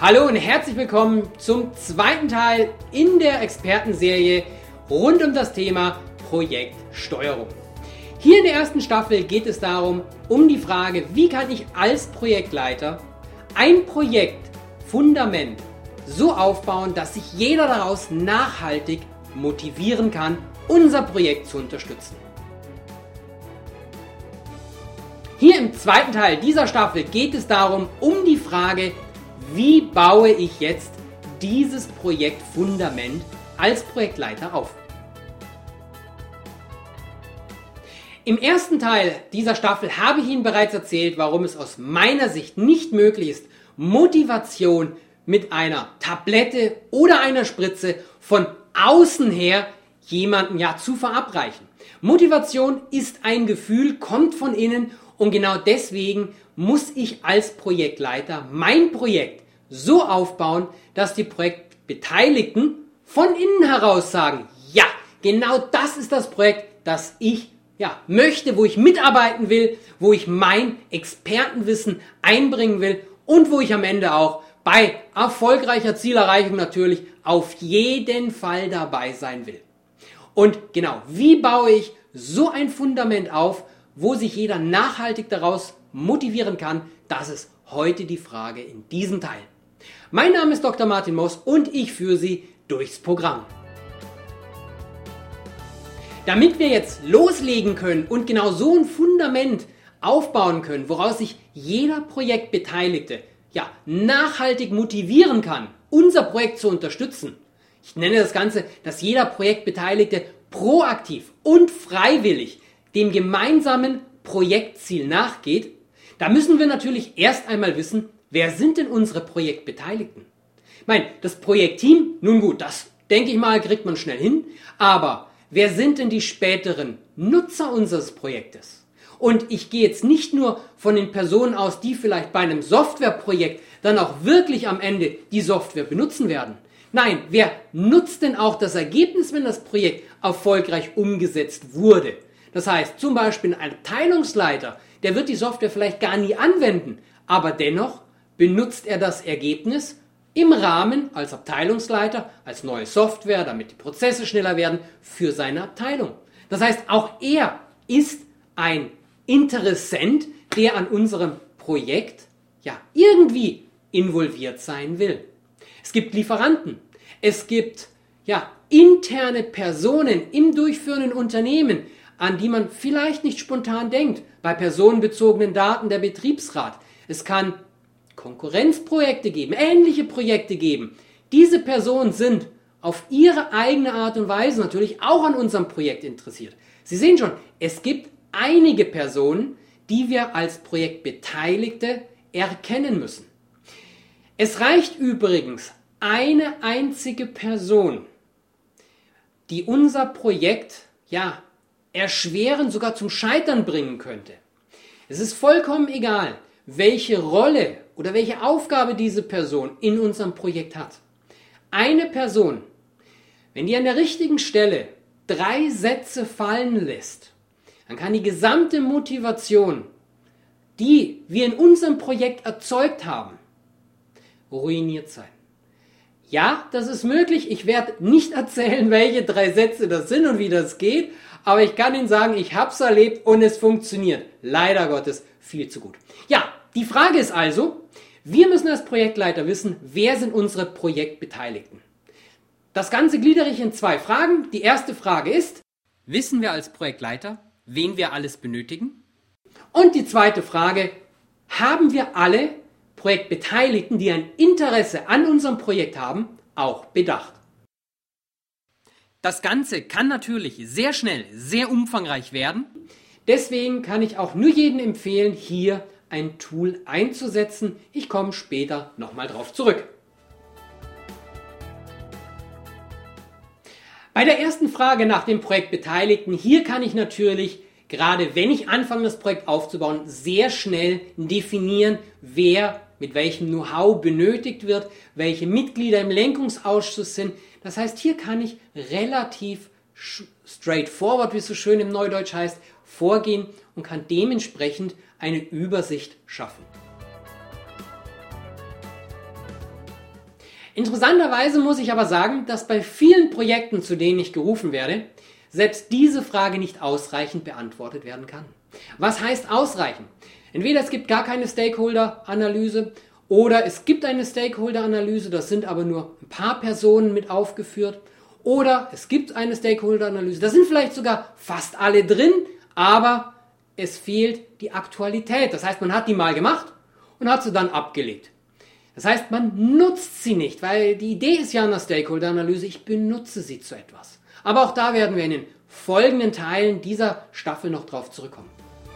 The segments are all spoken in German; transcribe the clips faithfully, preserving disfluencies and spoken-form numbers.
Hallo und herzlich willkommen zum zweiten Teil in der Expertenserie rund um das Thema Projektsteuerung. Hier in der ersten Staffel geht es darum, um die Frage, wie kann ich als Projektleiter ein Projektfundament so aufbauen, dass sich jeder daraus nachhaltig motivieren kann, unser Projekt zu unterstützen. Hier im zweiten Teil dieser Staffel geht es darum, um die Frage, wie baue ich jetzt dieses Projektfundament als Projektleiter auf? Im ersten Teil dieser Staffel habe ich Ihnen bereits erzählt, warum es aus meiner Sicht nicht möglich ist, Motivation mit einer Tablette oder einer Spritze von außen her jemanden ja zu verabreichen. Motivation ist ein Gefühl, kommt von innen und genau deswegen muss ich als Projektleiter mein Projekt so aufbauen, dass die Projektbeteiligten von innen heraus sagen, ja, genau das ist das Projekt, das ich ja, möchte, wo ich mitarbeiten will, wo ich mein Expertenwissen einbringen will und wo ich am Ende auch bei erfolgreicher Zielerreichung natürlich auf jeden Fall dabei sein will. Und genau, wie baue ich so ein Fundament auf, wo sich jeder nachhaltig daraus motivieren kann, das ist heute die Frage in diesem Teil. Mein Name ist Doktor Martin Moos und ich führe Sie durchs Programm. Damit wir jetzt loslegen können und genau so ein Fundament aufbauen können, woraus sich jeder Projektbeteiligte ja, nachhaltig motivieren kann, unser Projekt zu unterstützen. Ich nenne das Ganze, dass jeder Projektbeteiligte proaktiv und freiwillig dem gemeinsamen Projektziel nachgeht. Da müssen wir natürlich erst einmal wissen, wer sind denn unsere Projektbeteiligten? Ich meine, das Projektteam, nun gut, das denke ich mal, kriegt man schnell hin, aber wer sind denn die späteren Nutzer unseres Projektes? Und ich gehe jetzt nicht nur von den Personen aus, die vielleicht bei einem Softwareprojekt dann auch wirklich am Ende die Software benutzen werden. Nein, wer nutzt denn auch das Ergebnis, wenn das Projekt erfolgreich umgesetzt wurde? Das heißt, zum Beispiel ein Abteilungsleiter, der wird die Software vielleicht gar nie anwenden, aber dennoch benutzt er das Ergebnis im Rahmen als Abteilungsleiter, als neue Software, damit die Prozesse schneller werden, für seine Abteilung. Das heißt, auch er ist ein Interessent, der an unserem Projekt ja irgendwie involviert sein will. Es gibt Lieferanten, es gibt ja interne Personen im durchführenden Unternehmen, an die man vielleicht nicht spontan denkt. Bei personenbezogenen Daten der Betriebsrat. Es kann Konkurrenzprojekte geben, ähnliche Projekte geben. Diese Personen sind auf ihre eigene Art und Weise natürlich auch an unserem Projekt interessiert. Sie sehen schon, es gibt einige Personen, die wir als Projektbeteiligte erkennen müssen. Es reicht übrigens eine einzige Person, die unser Projekt ja erschweren, sogar zum Scheitern bringen könnte. Es ist vollkommen egal, welche Rolle oder welche Aufgabe diese Person in unserem Projekt hat. Eine Person, wenn die an der richtigen Stelle drei Sätze fallen lässt, dann kann die gesamte Motivation, die wir in unserem Projekt erzeugt haben, ruiniert sein. Ja, das ist möglich. Ich werde nicht erzählen, welche drei Sätze das sind und wie das geht, aber ich kann Ihnen sagen, ich habe es erlebt und es funktioniert. Leider Gottes viel zu gut. Ja, die Frage ist also, wir müssen als Projektleiter wissen, wer sind unsere Projektbeteiligten. Das Ganze gliedere ich in zwei Fragen. Die erste Frage ist, wissen wir als Projektleiter, wen wir alles benötigen? Und die zweite Frage, haben wir alle Projektbeteiligten, die ein Interesse an unserem Projekt haben, auch bedacht? Das Ganze kann natürlich sehr schnell, sehr umfangreich werden. Deswegen kann ich auch nur jedem empfehlen, hier ein Tool einzusetzen. Ich komme später nochmal drauf zurück. Bei der ersten Frage nach den Projektbeteiligten, hier kann ich natürlich, gerade wenn ich anfange, das Projekt aufzubauen, sehr schnell definieren, wer mit welchem Know-how benötigt wird, welche Mitglieder im Lenkungsausschuss sind. Das heißt, hier kann ich relativ straightforward, wie es so schön im Neudeutsch heißt, vorgehen und kann dementsprechend eine Übersicht schaffen. Interessanterweise muss ich aber sagen, dass bei vielen Projekten, zu denen ich gerufen werde, selbst diese Frage nicht ausreichend beantwortet werden kann. Was heißt ausreichend? Entweder es gibt gar keine Stakeholder-Analyse oder es gibt eine Stakeholder-Analyse, das sind aber nur ein paar Personen mit aufgeführt. Oder es gibt eine Stakeholder-Analyse, da sind vielleicht sogar fast alle drin, aber es fehlt die Aktualität. Das heißt, man hat die mal gemacht und hat sie dann abgelegt. Das heißt, man nutzt sie nicht, weil die Idee ist ja in der Stakeholder-Analyse, ich benutze sie zu etwas. Aber auch da werden wir in den folgenden Teilen dieser Staffel noch drauf zurückkommen.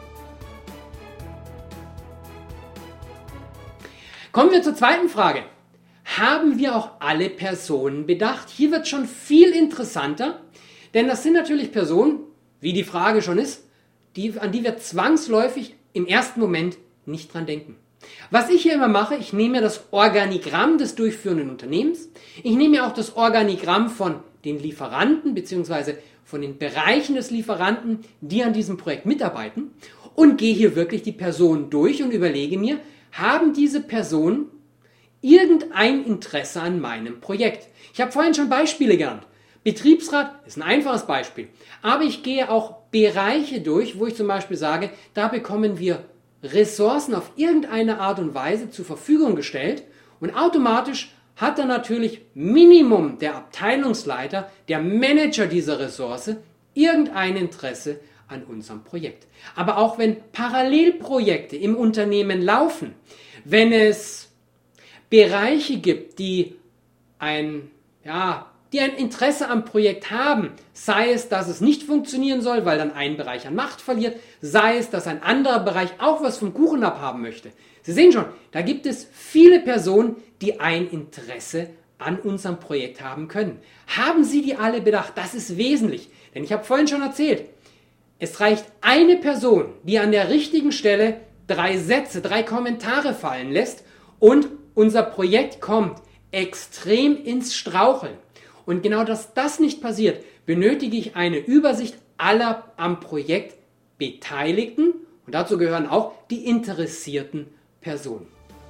Kommen wir zur zweiten Frage. Haben wir auch alle Personen bedacht? Hier wird schon viel interessanter, denn das sind natürlich Personen, wie die Frage schon ist, die, an die wir zwangsläufig im ersten Moment nicht dran denken. Was ich hier immer mache, ich nehme mir das Organigramm des durchführenden Unternehmens, ich nehme mir auch das Organigramm von den Lieferanten bzw. von den Bereichen des Lieferanten, die an diesem Projekt mitarbeiten und gehe hier wirklich die Personen durch und überlege mir, haben diese Personen irgendein Interesse an meinem Projekt? Ich habe vorhin schon Beispiele genannt. Betriebsrat ist ein einfaches Beispiel, aber ich gehe auch Bereiche durch, wo ich zum Beispiel sage, da bekommen wir Ressourcen auf irgendeine Art und Weise zur Verfügung gestellt und automatisch hat dann natürlich Minimum der Abteilungsleiter, der Manager dieser Ressource, irgendein Interesse an unserem Projekt. Aber auch wenn Parallelprojekte im Unternehmen laufen, wenn es Bereiche gibt, die ein, ja, die ein Interesse am Projekt haben, sei es, dass es nicht funktionieren soll, weil dann ein Bereich an Macht verliert, sei es, dass ein anderer Bereich auch was vom Kuchen abhaben möchte. Sie sehen schon, da gibt es viele Personen, die ein Interesse an unserem Projekt haben können. Haben Sie die alle bedacht? Das ist wesentlich, denn ich habe vorhin schon erzählt, es reicht eine Person, die an der richtigen Stelle drei Sätze, drei Kommentare fallen lässt und unser Projekt kommt extrem ins Straucheln. Und genau, dass das nicht passiert, benötige ich eine Übersicht aller am Projekt Beteiligten und dazu gehören auch die interessierten Personen.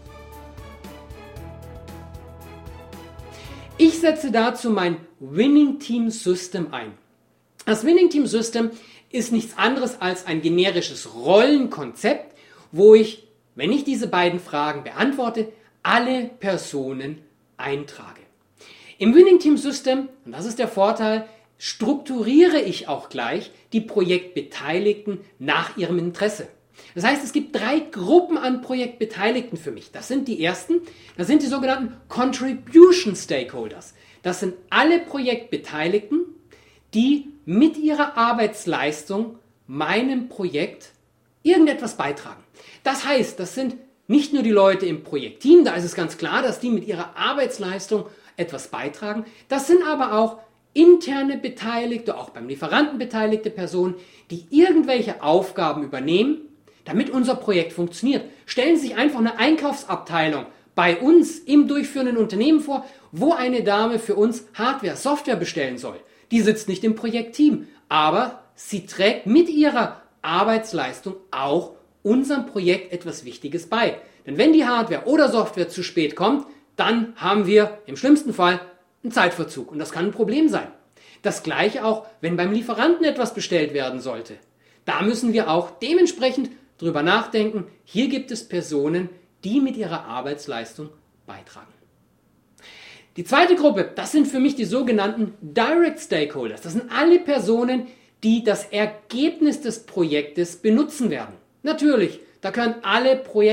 Ich setze dazu mein Winning Team System ein. Das Winning Team System ist nichts anderes als ein generisches Rollenkonzept, wo ich, wenn ich diese beiden Fragen beantworte, alle Personen eintrage. Im Winning Team System, und das ist der Vorteil, strukturiere ich auch gleich die Projektbeteiligten nach ihrem Interesse. Das heißt, es gibt drei Gruppen an Projektbeteiligten für mich. Das sind die ersten, das sind die sogenannten Contribution Stakeholders. Das sind alle Projektbeteiligten, die mit ihrer Arbeitsleistung meinem Projekt irgendetwas beitragen. Das heißt, das sind nicht nur die Leute im Projektteam, da ist es ganz klar, dass die mit ihrer Arbeitsleistung etwas beitragen. Das sind aber auch interne Beteiligte, auch beim Lieferanten beteiligte Personen, die irgendwelche Aufgaben übernehmen, damit unser Projekt funktioniert. Stellen Sie sich einfach eine Einkaufsabteilung bei uns im durchführenden Unternehmen vor, wo eine Dame für uns Hardware, Software bestellen soll. Die sitzt nicht im Projektteam, aber sie trägt mit ihrer Arbeitsleistung auch unserem Projekt etwas Wichtiges bei. Denn wenn die Hardware oder Software zu spät kommt, dann haben wir im schlimmsten Fall einen Zeitverzug und das kann ein Problem sein. Das gleiche auch, wenn beim Lieferanten etwas bestellt werden sollte. Da müssen wir auch dementsprechend drüber nachdenken. Hier gibt es Personen, die mit ihrer Arbeitsleistung beitragen. Die zweite Gruppe, das sind für mich die sogenannten Direct Stakeholders. Das sind alle Personen, die das Ergebnis des Projektes benutzen werden. Natürlich, da gehören alle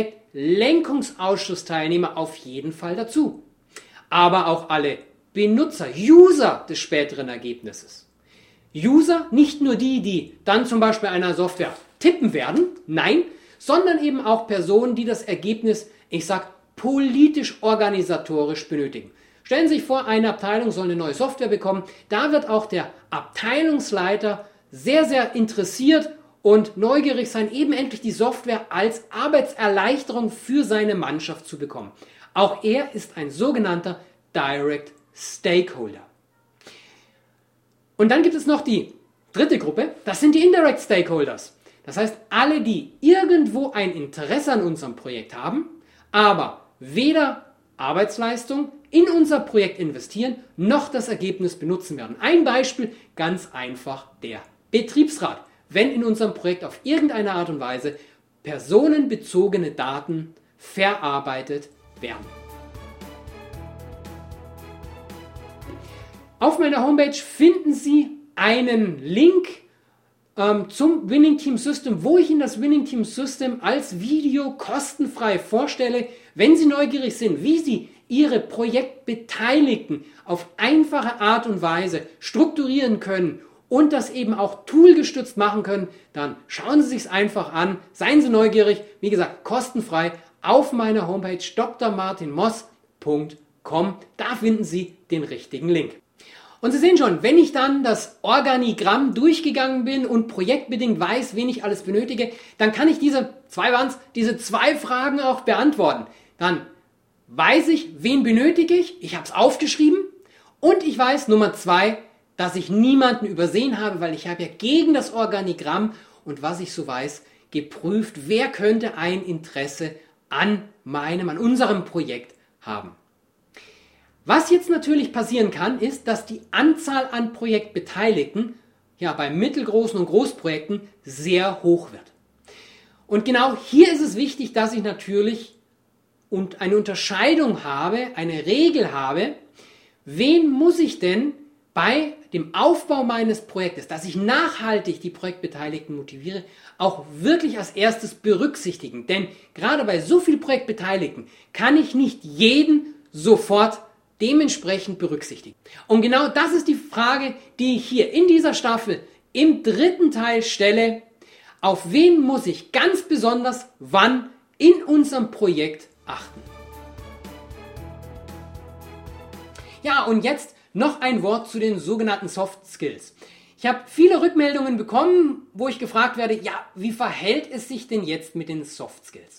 Projektlenkungsausschussteilnehmer auf jeden Fall dazu. Aber auch alle Benutzer, User des späteren Ergebnisses. User, nicht nur die, die dann zum Beispiel einer Software tippen werden, nein, sondern eben auch Personen, die das Ergebnis, ich sag, politisch-organisatorisch benötigen. Stellen Sie sich vor, eine Abteilung soll eine neue Software bekommen. Da wird auch der Abteilungsleiter sehr, sehr interessiert und neugierig sein, eben endlich die Software als Arbeitserleichterung für seine Mannschaft zu bekommen. Auch er ist ein sogenannter Direct Stakeholder. Und dann gibt es noch die dritte Gruppe, das sind die Indirect Stakeholders. Das heißt, alle, die irgendwo ein Interesse an unserem Projekt haben, aber weder Arbeitsleistung, in unser Projekt investieren, noch das Ergebnis benutzen werden. Ein Beispiel, ganz einfach der Betriebsrat. Wenn in unserem Projekt auf irgendeine Art und Weise personenbezogene Daten verarbeitet werden. Auf meiner Homepage finden Sie einen Link ähm, zum Winning Team System, wo ich Ihnen das Winning Team System als Video kostenfrei vorstelle. Wenn Sie neugierig sind, wie Sie Ihre Projektbeteiligten auf einfache Art und Weise strukturieren können und das eben auch toolgestützt machen können, dann schauen Sie sich es einfach an, seien Sie neugierig, wie gesagt, kostenfrei auf meiner Homepage d r martin moss punkt com. Da finden Sie den richtigen Link. Und Sie sehen schon, wenn ich dann das Organigramm durchgegangen bin und projektbedingt weiß, wen ich alles benötige, dann kann ich diese zwei waren's, diese zwei Fragen auch beantworten. Dann weiß ich, wen benötige ich, ich habe es aufgeschrieben und ich weiß, Nummer zwei, dass ich niemanden übersehen habe, weil ich habe ja gegen das Organigramm und was ich so weiß, geprüft, wer könnte ein Interesse an meinem, an unserem Projekt haben. Was jetzt natürlich passieren kann, ist, dass die Anzahl an Projektbeteiligten ja bei mittelgroßen und Großprojekten sehr hoch wird. Und genau hier ist es wichtig, dass ich natürlich und eine Unterscheidung habe, eine Regel habe, wen muss ich denn bei dem Aufbau meines Projektes, dass ich nachhaltig die Projektbeteiligten motiviere, auch wirklich als erstes berücksichtigen. Denn gerade bei so vielen Projektbeteiligten kann ich nicht jeden sofort dementsprechend berücksichtigen. Und genau das ist die Frage, die ich hier in dieser Staffel im dritten Teil stelle. Auf wen muss ich ganz besonders wann in unserem Projekt achten? Ja, und jetzt noch ein Wort zu den sogenannten Soft Skills. Ich habe viele Rückmeldungen bekommen, wo ich gefragt werde, ja, wie verhält es sich denn jetzt mit den Soft Skills?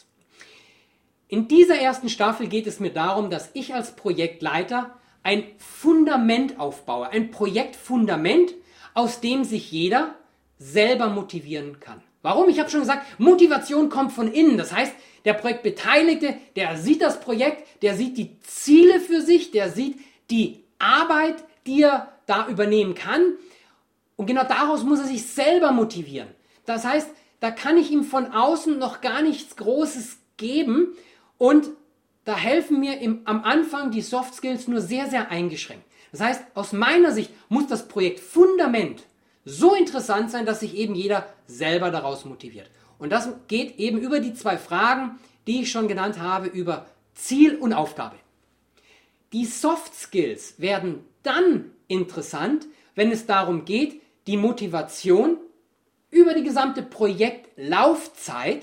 In dieser ersten Staffel geht es mir darum, dass ich als Projektleiter ein Fundament aufbaue, ein Projektfundament, aus dem sich jeder selber motivieren kann. Warum? Ich habe schon gesagt, Motivation kommt von innen. Das heißt, der Projektbeteiligte, der sieht das Projekt, der sieht die Ziele für sich, der sieht die Arbeit, die er da übernehmen kann. Und genau daraus muss er sich selber motivieren. Das heißt, da kann ich ihm von außen noch gar nichts Großes geben. Und da helfen mir im, am Anfang die Soft Skills nur sehr, sehr eingeschränkt. Das heißt, aus meiner Sicht muss das Projektfundament so interessant sein, dass sich eben jeder selber daraus motiviert. Und das geht eben über die zwei Fragen, die ich schon genannt habe, über Ziel und Aufgabe. Die Soft Skills werden dann interessant, wenn es darum geht, die Motivation über die gesamte Projektlaufzeit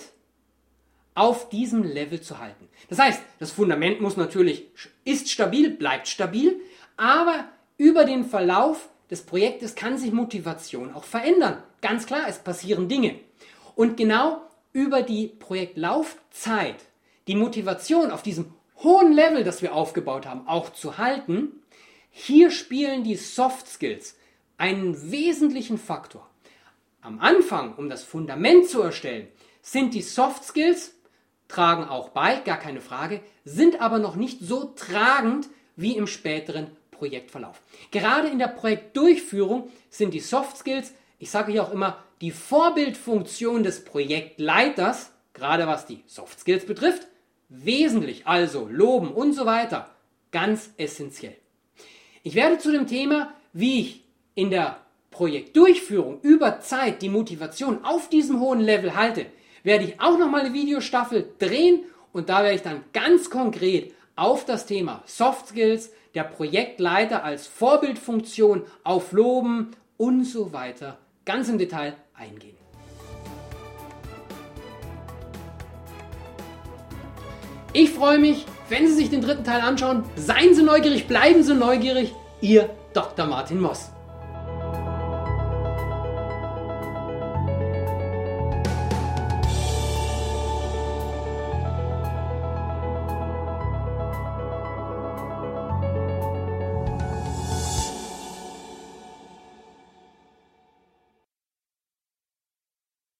auf diesem Level zu halten. Das heißt, das Fundament muss natürlich, ist stabil, bleibt stabil, aber über den Verlauf des Projektes kann sich Motivation auch verändern. Ganz klar, es passieren Dinge. Und genau über die Projektlaufzeit die Motivation auf diesem hohen Level, das wir aufgebaut haben, auch zu halten, hier spielen die Soft Skills einen wesentlichen Faktor. Am Anfang, um das Fundament zu erstellen, sind die Soft Skills, tragen auch bei, gar keine Frage, sind aber noch nicht so tragend wie im späteren Projektverlauf. Gerade in der Projektdurchführung sind die Soft Skills, ich sage hier auch immer, die Vorbildfunktion des Projektleiters, gerade was die Soft Skills betrifft, wesentlich, also loben und so weiter, ganz essentiell. Ich werde zu dem Thema, wie ich in der Projektdurchführung über Zeit die Motivation auf diesem hohen Level halte, werde ich auch nochmal eine Videostaffel drehen und da werde ich dann ganz konkret auf das Thema Soft Skills, der Projektleiter als Vorbildfunktion, auf Loben und so weiter ganz im Detail eingehen. Ich freue mich, wenn Sie sich den dritten Teil anschauen. Seien Sie neugierig, bleiben Sie neugierig. Ihr Doktor Martin Moss.